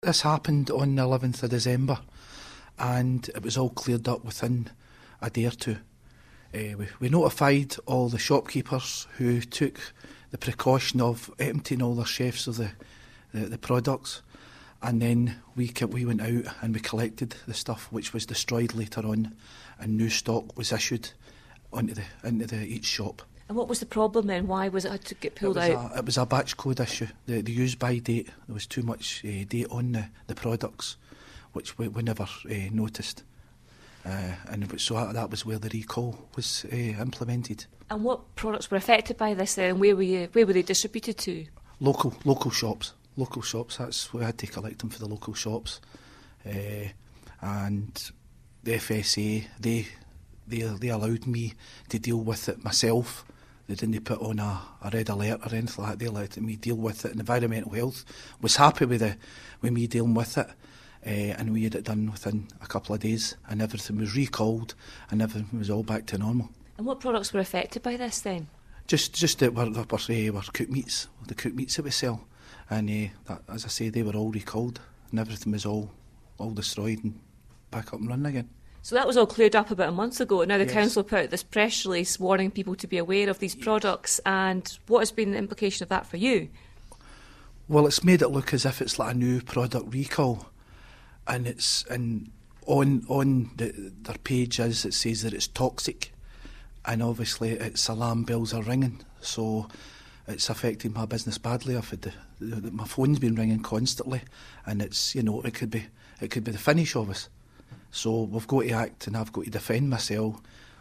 This happened on the 11th of December and it was all cleared up within a day or two. We notified all the shopkeepers who took the precaution of emptying all their shelves of the products, and then we went out and we collected the stuff, which was destroyed later on, and new stock was issued into each shop. And what was the problem then? Why was it had to get pulled out? It was a batch code issue. The use by date, there was too much date on the products, which we never noticed. And so that was where the recall was implemented. And what products were affected by this then? Where were they distributed to? Local shops. Local shops. That's we had to collect them for the local shops. And the FSA, they allowed me to deal with it myself. They didn't put on a red alert or anything like that. They let me deal with it. And Environmental Health was happy with me dealing with it. And we had it done within a couple of days, and everything was recalled and everything was all back to normal. And what products were affected by this then? Just that were cooked meats, the cooked meats that we sell. And that, as I say, they were all recalled and everything was all destroyed and back up and running again. So that was all cleared up about a month ago. Now the Yes. council put out this press release warning people to be aware of these products. And what has been the implication of that for you? Well, it's made it look as if it's like a new product recall, and on their page it says that it's toxic, and obviously its alarm bells are ringing, so it's affected my business badly. I've had my phone's been ringing constantly, and it's it could be the finish of us. So we've got to act, and I've got to defend myself